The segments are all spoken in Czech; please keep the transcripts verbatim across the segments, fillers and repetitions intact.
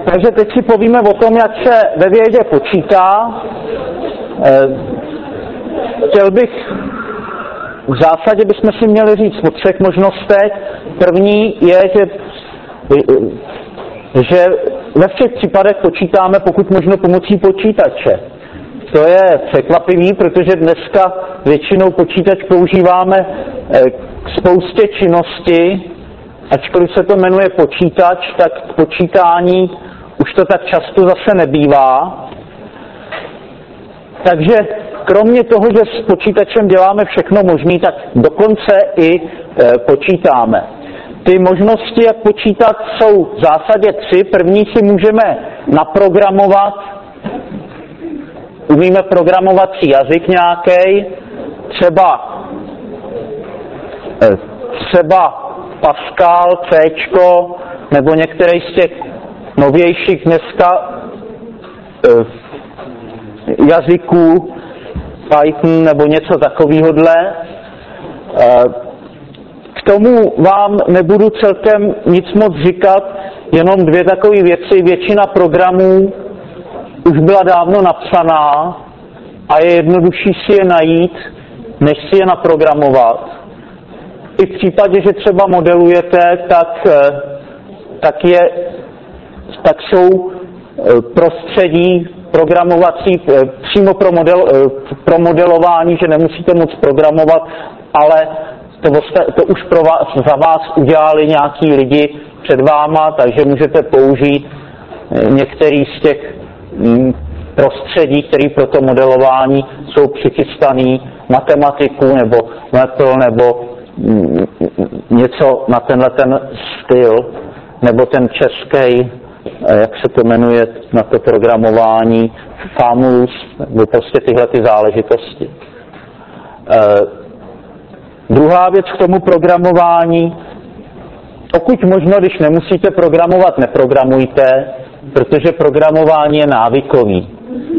Takže teď si povíme o tom, jak se ve vědě počítá. Chtěl bych, v zásadě bychom si měli říct o třech možnostech. První je, že, že ve všech případech počítáme pokud možno pomocí počítače. To je překvapivý, protože dneska většinou počítač používáme k spoustě činnosti, ačkoliv se to jmenuje počítač, tak k počítání už to tak často zase nebývá. Takže kromě toho, že s počítačem děláme všechno možné, tak dokonce i e, počítáme. Ty možnosti, jak počítat, jsou v zásadě tři. První si můžeme naprogramovat. Umíme programovací jazyk nějaký, třeba, e, třeba Pascal, Cčko, nebo některý z těch novějších dneska e, jazyků, Python nebo něco takovýhodle. E, k tomu vám nebudu celkem nic moc říkat, jenom dvě takové věci. Většina programů už byla dávno napsaná a je jednodušší si je najít, než si je naprogramovat. I v případě, že třeba modelujete, tak, tak, je, tak jsou prostředí programovací přímo pro, model, pro modelování, že nemusíte moc programovat, ale to, to už pro vás, za vás udělali nějaký lidi před váma, takže můžete použít některý z těch prostředí, které pro to modelování jsou přichystaný, matematiku nebo Maple nebo něco na tenhle ten styl, nebo ten český, jak se to jmenuje, na to programování, Famous, nebo prostě tyhle ty záležitosti. Eh, druhá věc k tomu programování, pokud možno, když nemusíte programovat, neprogramujte, protože programování je návykový.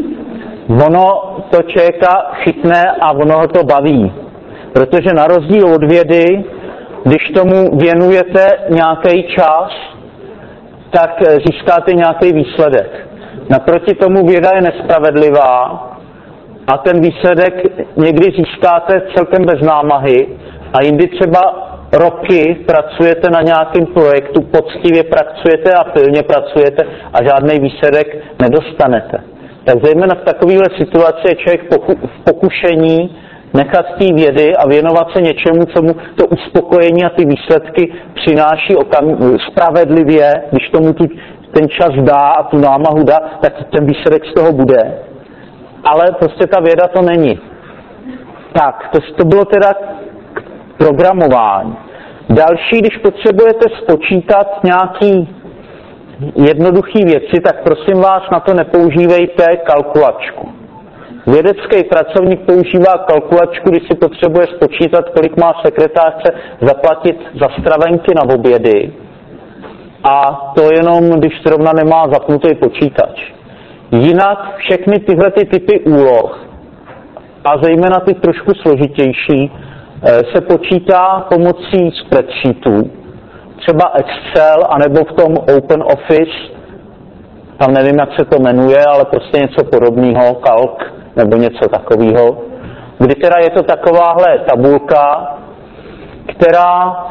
Ono to člověka chytne a ono ho to baví. Protože na rozdíl od vědy, když tomu věnujete nějaký čas, tak získáte nějaký výsledek. Naproti tomu věda je nespravedlivá a ten výsledek někdy získáte celkem bez námahy a jindy třeba roky pracujete na nějakém projektu, poctivě pracujete a pilně pracujete a žádný výsledek nedostanete. Tak zejména v takovéhle situaci je člověk v pokušení nechat té vědy a věnovat se něčemu, co mu to uspokojení a ty výsledky přináší okam- spravedlivě, když tomu tu, ten čas dá a tu námahu dá, tak ten výsledek z toho bude. Ale prostě ta věda to není. Tak, to, to bylo teda k programování. Další, když potřebujete spočítat nějaký jednoduchý věci, tak prosím vás, na to nepoužívejte kalkulačku. Vědecký pracovník používá kalkulačku, když si potřebuje spočítat, kolik má sekretářce zaplatit za stravenky na obědy. A to jenom, když zrovna nemá zapnutý počítač. Jinak všechny tyhle ty typy úloh, a zejména ty trošku složitější, se počítá pomocí spreadsheetů. Třeba Excel, anebo v tom Open Office, tam nevím, jak se to jmenuje, ale prostě něco podobného, kalk, nebo něco takového, kdy teda je to takováhle tabulka, která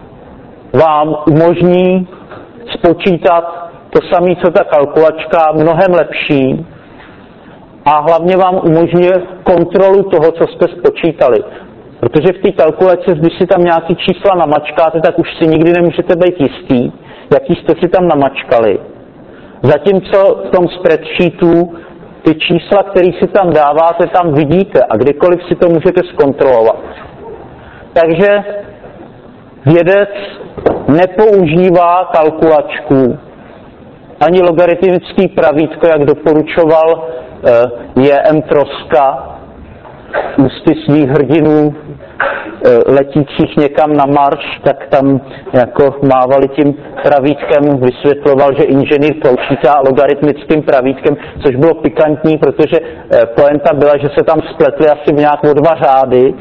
vám umožní spočítat to samé, co ta kalkulačka, mnohem lepší a hlavně vám umožňuje kontrolu toho, co jste spočítali. Protože v té kalkulaci, když si tam nějaký čísla namačkáte, tak už si nikdy nemůžete být jistý, jaký jste si tam namačkali. Zatímco v tom spreadsheetu ty čísla, které si tam dáváte, tam vidíte a kdykoliv si to můžete zkontrolovat. Takže vědec nepoužívá kalkulačku ani logaritmický pravítko, jak doporučoval J M Troska ústy svých hrdinů letících někam na Mars, tak tam jako mávali tím pravítkem, vysvětloval, že inženýr počítá logaritmickým pravítkem, což bylo pikantní, protože poenta byla, že se tam spletly asi nějak o dva řády,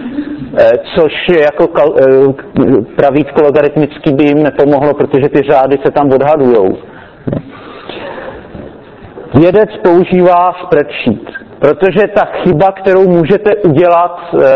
což jako pravítko logaritmický by jim nepomohlo, protože ty řády se tam odhadujou. Vědec používá spreadsheet, protože ta chyba, kterou můžete udělat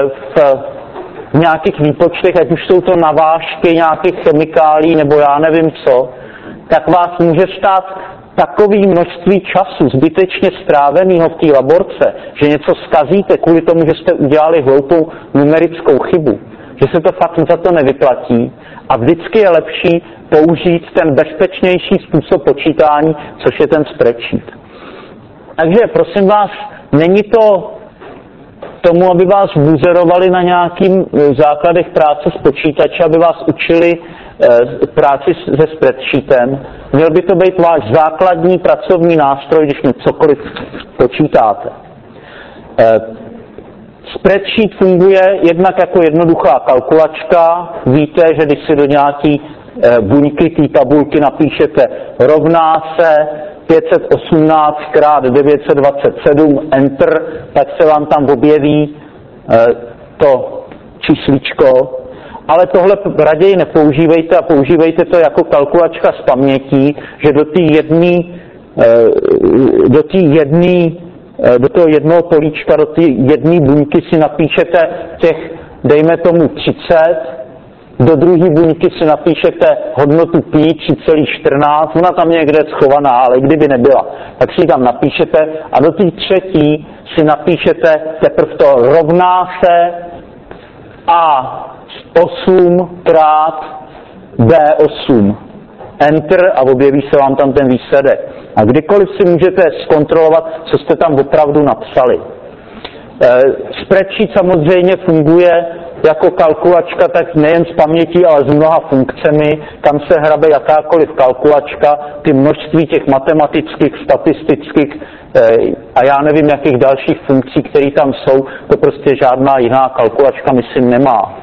v nějakých výpočtech, ať už jsou to navážky nějakých chemikálí nebo já nevím co, tak vás může stát takové množství času zbytečně stráveného v té laborce, že něco zkazíte kvůli tomu, že jste udělali hloupou numerickou chybu, že se to fakt za to nevyplatí a vždycky je lepší použít ten bezpečnější způsob počítání, což je ten spreadsheet. Takže prosím vás, není to tomu, aby vás buzerovali na nějakým základech práce s počítači, aby vás učili e, práci se spreadsheetem. Měl by to být váš základní pracovní nástroj, když mi cokoliv počítáte. E, spreadsheet funguje jednak jako jednoduchá kalkulačka. Víte, že když si do nějaký e, buňky té tabulky napíšete rovná se pět set osmnáct krát devět set dvacet sedm, enter, tak se vám tam objeví e, to čísličko. Ale tohle raději nepoužívejte a používejte to jako kalkulačka z pamětí, že do té jedné e, do té jedné e, do toho jednoho políčka, do té jedné buňky si napíšete těch, dejme tomu třicet, do druhé buňky si napíšete hodnotu pi tři celá čtrnáct, ona tam je někde schovaná, ale kdyby nebyla, tak si tam napíšete a do té třetí si napíšete teprve to rovná se a osm krát bé osm. Enter a objeví se vám tam ten výsledek. A kdykoliv si můžete zkontrolovat, co jste tam opravdu napsali. E, spreadsheet samozřejmě funguje jako kalkulačka, tak nejen z paměti, ale s mnoha funkcemi, kam se hrabe jakákoliv kalkulačka, ty množství těch matematických, statistických a já nevím, jakých dalších funkcí, které tam jsou, to prostě žádná jiná kalkulačka, myslím, nemá.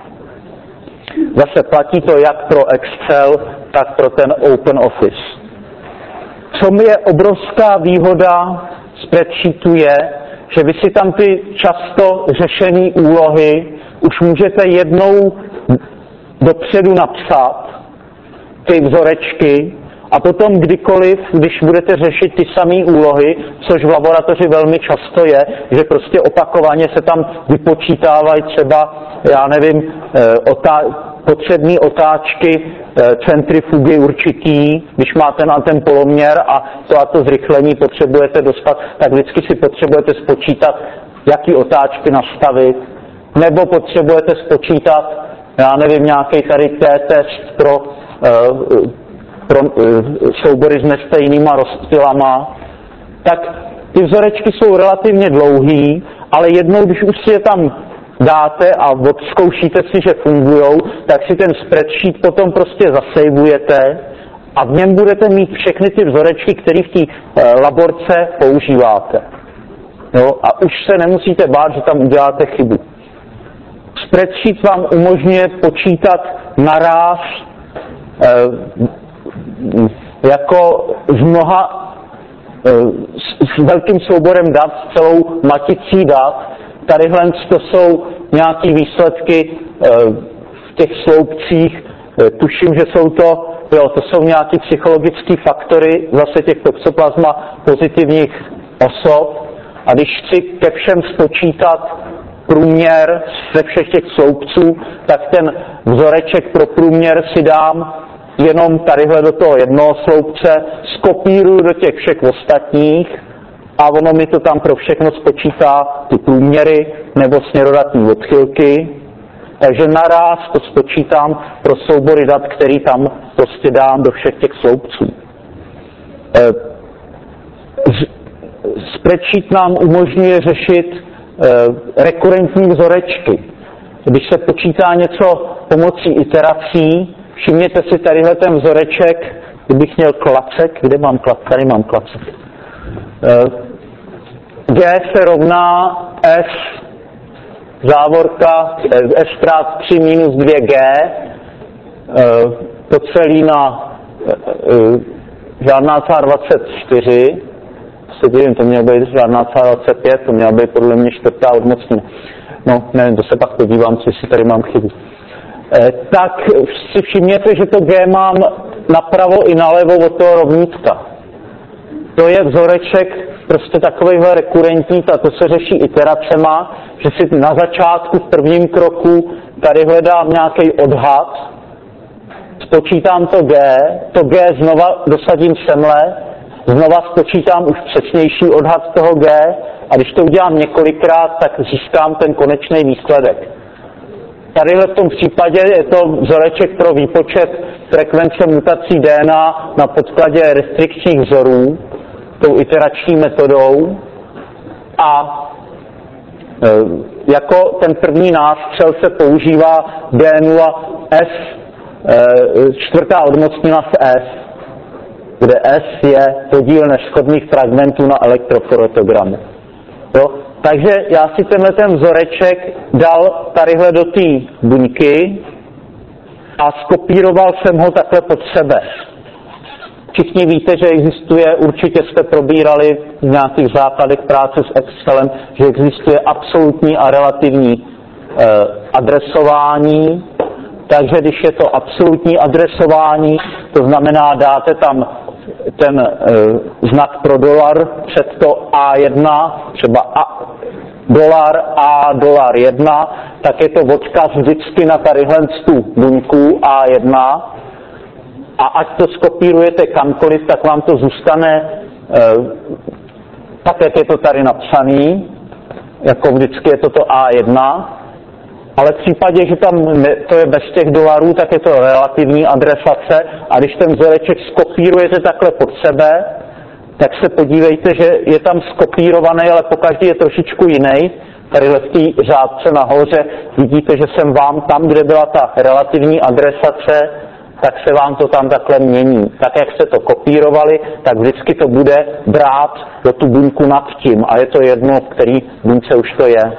Zase platí to jak pro Excel, tak pro ten OpenOffice. Co je obrovská výhoda spreadsheetu je, že vy si tam ty často řešené úlohy už můžete jednou dopředu napsat, ty vzorečky, a potom kdykoliv, když budete řešit ty samé úlohy, což v laboratoři velmi často je, že prostě opakovaně se tam vypočítávají třeba, já nevím, otá- potřebné otáčky, centrifugy určitý, když máte na ten poloměr a to a to zrychlení potřebujete dostat, tak vždycky si potřebujete spočítat, jaký otáčky nastavit, nebo potřebujete spočítat, já nevím, nějaký tady t-test pro, uh, pro uh, soubory s nestejnýma rozptylama, tak ty vzorečky jsou relativně dlouhý, ale jednou, když už si je tam dáte a odzkoušíte si, že fungujou, tak si ten spreadsheet potom prostě zasejvujete a v něm budete mít všechny ty vzorečky, které v té uh, laborce používáte. Jo? A už se nemusíte bát, že tam uděláte chybu. Spreadsheet vám umožňuje počítat naráz eh, jako s mnoha, eh, s, s velkým souborem dat, s celou maticí dat. Tadyhle to jsou nějaké výsledky eh, v těch sloupcích. Eh, tuším, že jsou to, jo, to jsou nějaké psychologické faktory zase těch toxoplasma pozitivních osob. A když chci ke všem spočítat průměr ze všech těch sloupců, tak ten vzoreček pro průměr si dám jenom tadyhle do toho jednoho sloupce, skopíruju do těch všech ostatních a ono mi to tam pro všechno spočítá ty průměry nebo směrodatní odchylky. Takže naráz to spočítám pro soubory dat, který tam prostě dám do všech těch sloupců. Spreadsheet nám umožňuje řešit rekurentní vzorečky. Když se počítá něco pomocí iterací, všimněte si tadyhle ten vzoreček, kdybych měl klacek, kde mám klacek, tady mám klacek. G se rovná S závorka, S krát tři minus dvě G, to celý na žádná celá dvacet čtyři, Divím, to mělo být žádná celá dvacet pět, to měla být podle mě čtvrtá odmocnina. No, nevím, to se pak podívám, jestli tady mám chybu. E, tak si všimněte, že to G mám napravo i nalevo od toho rovnítka. to je vzoreček prostě takovýhle rekurentní, a to se řeší iteracema, že si na začátku v prvním kroku tady hledám nějaký odhad, spočítám to G, to G znova dosadím semhle, znova spočítám už přesnější odhad toho G a když to udělám několikrát, tak získám ten konečný výsledek. Tadyhle v tom případě je to vzoreček pro výpočet frekvence mutací D N A na podkladě restrikčních vzorů, tou iterační metodou a e, jako ten první nástřel se používá D nula S, e, čtvrtá odmocnina z S, kde S je podíl neshodných fragmentů na elektrofotogramu. Jo? Takže já si tenhle ten vzoreček dal tadyhle do té buňky a skopíroval jsem ho takhle pod sebe. Všichni víte, že existuje, určitě jste probírali v nějakých základech práce s Excelem, že existuje absolutní a relativní eh, adresování. Takže když je to absolutní adresování, to znamená, dáte tam ten e, znak pro dolar před to A jedna, třeba A, dolar A, dolar jedna, tak je to odkaz vždycky na tadyhle tu buňku A jedna a ať to skopírujete kamkoliv, tak vám to zůstane e, tak, jak je to tady napsaný, jako vždycky je to to A jedna. Ale v případě, že tam to je bez těch dolarů, tak je to relativní adresace a když ten vzoreček skopírujete takhle pod sebe, tak se podívejte, že je tam skopírovaný, ale pokaždý je trošičku jiný. Tady v té řádce nahoře vidíte, že jsem vám tam, kde byla ta relativní adresace, tak se vám to tam takhle mění. Tak, jak jste to kopírovali, tak vždycky to bude brát do tu buňku nad tím a je to jedno, v který buňce už to je.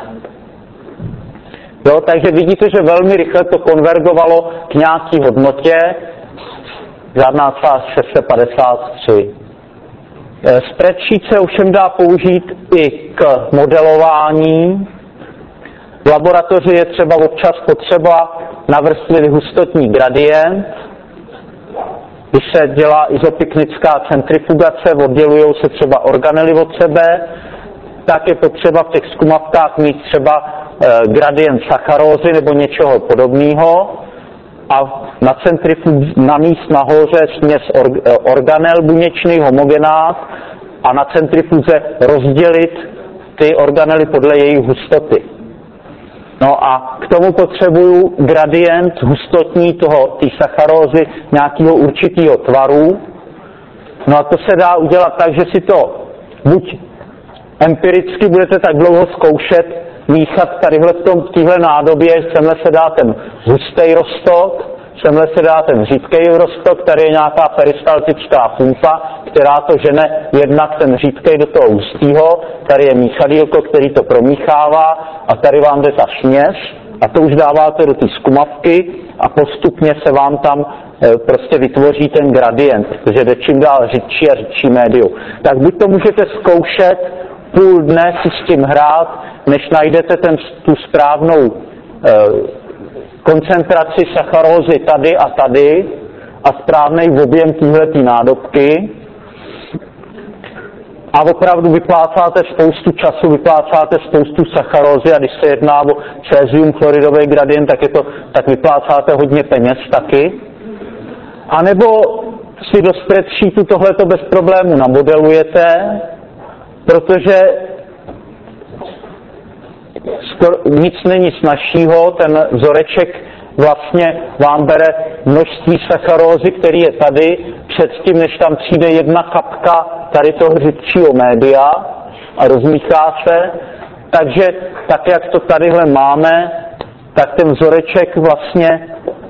Jo, takže vidíte, že velmi rychle to konvergovalo k nějaký hodnotě, žádná část šest set padesát tři. Spreadsheet se ovšem dá použít i k modelování. V laboratoři je třeba občas potřeba navrstvit hustotní gradient. Když se dělá izopyknická centrifugace, oddělují se třeba organely od sebe, tak je potřeba v těch zkumavkách mít třeba gradient sacharózy nebo něčeho podobného a na centrifugu namíst nahoře směs organel buněčný homogenát a na centrifuze rozdělit ty organely podle jejich hustoty. No a k tomu potřebuju gradient hustotní toho té sacharózy nějakého určitého tvaru. No a to se dá udělat tak, že si to buď empiricky budete tak dlouho zkoušet, míchat tadyhle v, tom, v téhle nádobě, semhle se dá ten hustý roztok, semhle se dá ten řídký roztok, tady je nějaká peristaltická pumpa, která to žene jednak ten řídký do toho hustýho, tady je míchadílko, který to promíchává a tady vám jde ta směs a to už dáváte do té zkumavky a postupně se vám tam e, prostě vytvoří ten gradient, protože jde čím dál řidčí a řidčí médium. Tak buď to můžete zkoušet půl dne si s tím hrát, než najdete ten, tu správnou e, koncentraci sacharózy tady a tady a správný objem téhletý nádobky a opravdu vyplácáte spoustu času, vyplácáte spoustu sacharózy a když se jedná o cézium chloridový gradient, tak, je to, tak vyplácáte hodně peněz taky. A nebo si do spreadsheetu tohleto bez problému namodelujete, protože skoro nic není snazšího, ten vzoreček vlastně vám bere množství sacharózy, který je tady, předtím, než tam přijde jedna kapka tady toho řidčího média a rozmíchá se. Takže tak, jak to tadyhle máme, tak ten vzoreček vlastně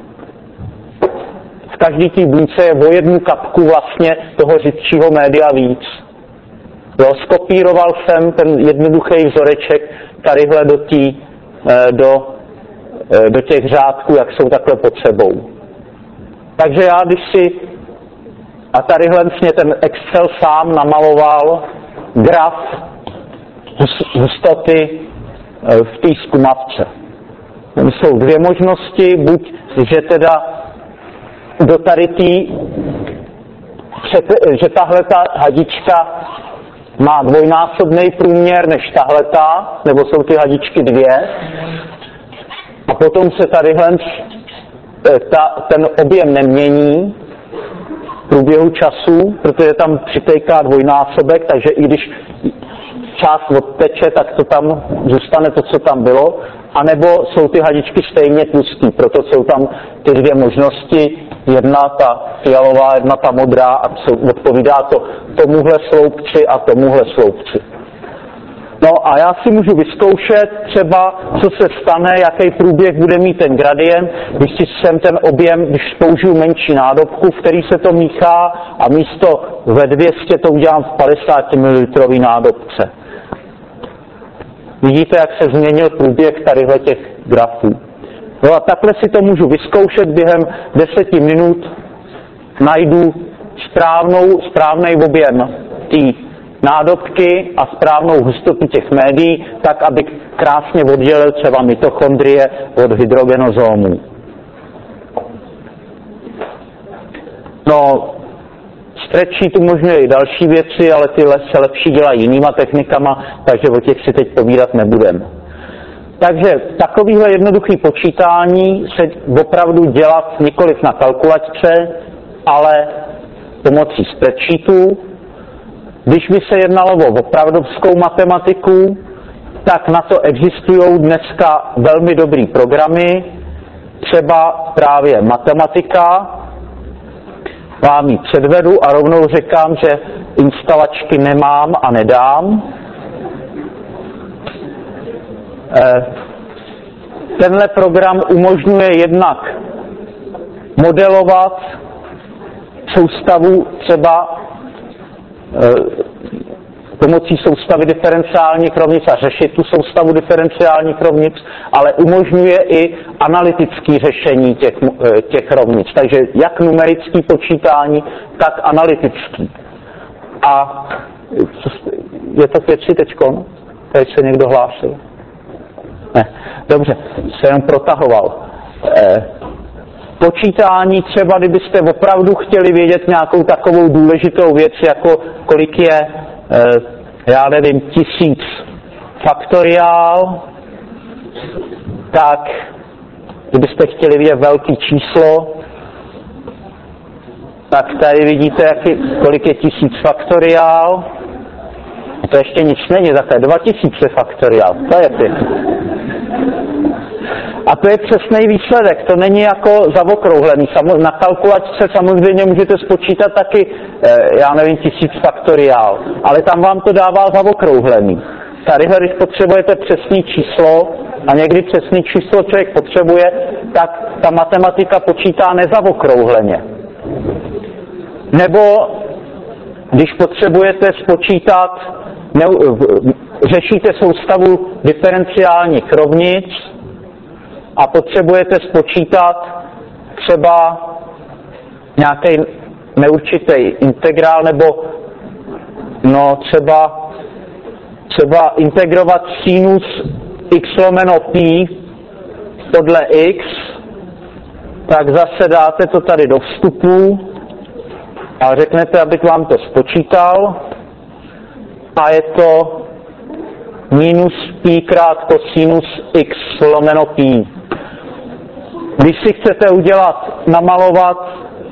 v každý té buňce je o jednu kapku vlastně toho řidčího média víc. Jo, skopíroval jsem ten jednoduchý vzoreček tadyhle do, tý, do, do těch řádků, jak jsou takhle pod sebou. Takže já, když si, a tadyhle mě ten Excel sám namaloval graf hustoty v té zkumavce. Jsou dvě možnosti, buď, že teda do tady té že tahle ta hadička má dvojnásobný průměr než tahleta, nebo jsou ty hadičky dvě. A potom se tadyhle ta, ten objem nemění v průběhu času, protože tam přitéká dvojnásobek, takže i když část odteče, tak to tam zůstane to, co tam bylo. A nebo jsou ty hadičky stejně tlustý, proto jsou tam ty dvě možnosti, jedna ta fialová, jedna ta modrá a odpovídá to tomuhle sloupci a tomuhle sloupci. No a já si můžu vyzkoušet třeba, co se stane, jaký průběh bude mít ten gradient, když si sem ten objem, když použiju menší nádobku, v který se to míchá a místo ve dvě stě to udělám v padesát mililitrové nádobce. Vidíte, jak se změnil průběh tadyhle těch grafů. No a takhle si to můžu vyzkoušet během deseti minut. Najdu správnou, správný objem té nádobky a správnou hustotu těch médií, tak, aby krásně oddělil třeba mitochondrie od hydrogenozómů. No, spreadsheet umožňuje i další věci, ale tyhle se lepší dělají jinýma technikama, takže o těch si teď povídat nebudem. Takže takovýhle jednoduchý počítání se opravdu dělat nikoliv na kalkulačce, ale pomocí spreadsheetů. Když by se jednalo o opravdovskou matematiku, tak na to existují dneska velmi dobrý programy, třeba právě matematika. Vám ji předvedu a rovnou říkám, že instalačky nemám a nedám. Tenhle program umožňuje jednak modelovat soustavu třeba pomocí soustavy diferenciálních rovnic a řešit tu soustavu diferenciálních rovnic, ale umožňuje i analytické řešení těch, těch rovnic. Takže jak numerické počítání, tak analytický. A je to pět tři teďko? Teď se někdo hlásil? Ne, dobře, se jenom protahoval. Eh, počítání třeba, kdybyste opravdu chtěli vědět nějakou takovou důležitou věc, jako kolik je, eh, já nevím, tisíc faktoriál, tak kdybyste chtěli vidět velký číslo, tak tady vidíte, jaký, kolik je tisíc faktoriál. To ještě nic není, takové dva tisíce faktoriál, to je pěkný. A to je přesný výsledek, to není jako zaokrouhlený. Na kalkulačce samozřejmě můžete spočítat taky, já nevím, tisíc faktoriál, ale tam vám to dává zaokrouhlený. Tadyhle, když potřebujete přesný číslo, a někdy přesný číslo člověk potřebuje, tak ta matematika počítá nezaokrouhleně. Nebo když potřebujete spočítat, ne, řešíte soustavu diferenciálních rovnic a potřebujete spočítat třeba nějaký neurčitý integrál, nebo no třeba, třeba integrovat sinus x lomeno pi podle x, tak zase dáte to tady do vstupu a řeknete, abych vám to spočítal, a je to minus pi krát kosinus x lomeno pi. Když si chcete udělat, namalovat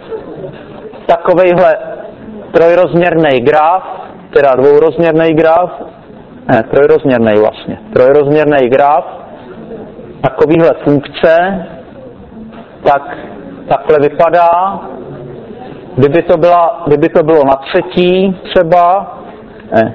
takovejhle trojrozměrný graf, teda dvourozměrný graf, ne, trojrozměrný vlastně, trojrozměrný graf, takovýhle funkce, tak takhle vypadá. Kdyby to, byla, kdyby to bylo na třetí třeba, ne,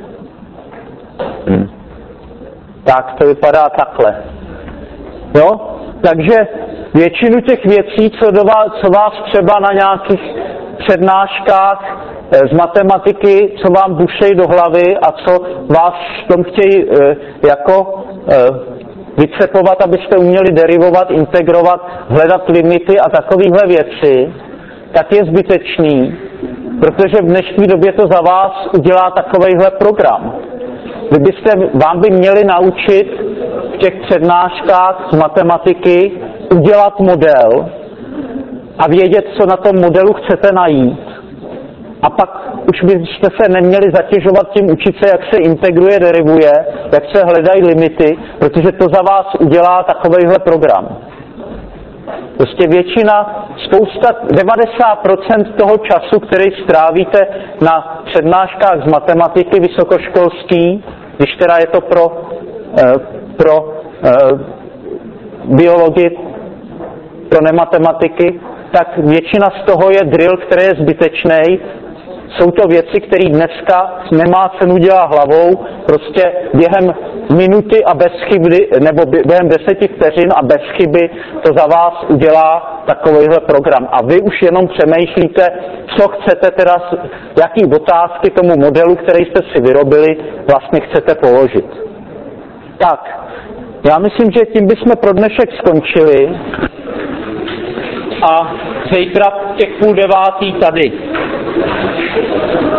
hm. tak to vypadá takhle. Jo? Takže většinu těch věcí, co, do vás, co vás třeba na nějakých přednáškách z matematiky, co vám bušejí do hlavy a co vás v tom chtějí e, jako e, vycepovat, abyste uměli derivovat, integrovat, hledat limity a takovéhle věci, tak je zbytečný, protože v dnešní době to za vás udělá takovejhle program. Vy byste, vám by měli naučit v těch přednáškách z matematiky udělat model a vědět, co na tom modelu chcete najít. a pak už byste se neměli zatěžovat tím učit se, jak se integruje, derivuje, jak se hledají limity, protože to za vás udělá takovejhle program. Prostě většina, spousta, devadesát procent toho času, který strávíte na přednáškách z matematiky vysokoškolský, když teda je to pro, eh, pro eh, biologii, pro nematematiky, tak většina z toho je drill, který je zbytečný. Jsou to věci, které dneska nemá cenu dělat hlavou, prostě během minuty a bez chyby, nebo během deseti vteřin a bez chyby to za vás udělá takovýhle program. A vy už jenom přemýšlíte, co chcete teda, jaký otázky tomu modelu, který jste si vyrobili, vlastně chcete položit. Tak, já myslím, že tím bychom pro dnešek skončili a zítra těch půl devátý tady.